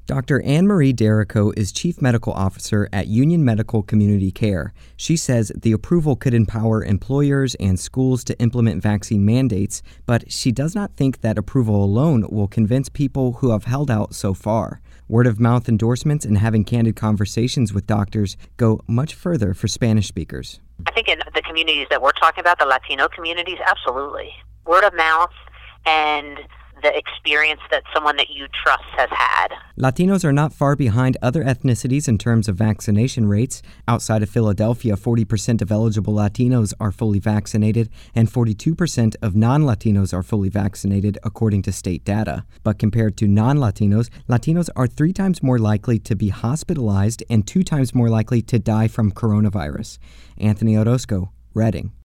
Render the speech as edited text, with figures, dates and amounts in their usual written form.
Dr. Anne Marie Derrico is Chief Medical Officer at Union Medical Community Care. She says the approval could empower employers and schools to implement vaccine mandates, but she does not think that approval alone will convince people who have held out so far. Word-of-mouth endorsements and having candid conversations with doctors go much further for Spanish speakers. I think in the communities that we're talking about, the Latino communities, absolutely. Word of mouth and the experience that someone that you trust has had. Latinos are not far behind other ethnicities in terms of vaccination rates. Outside of Philadelphia, 40% of eligible Latinos are fully vaccinated, and 42% of non-Latinos are fully vaccinated, according to state data. But compared to non-Latinos, Latinos are 3 times more likely to be hospitalized and 2 times more likely to die from coronavirus. Anthony Orozco, Reading.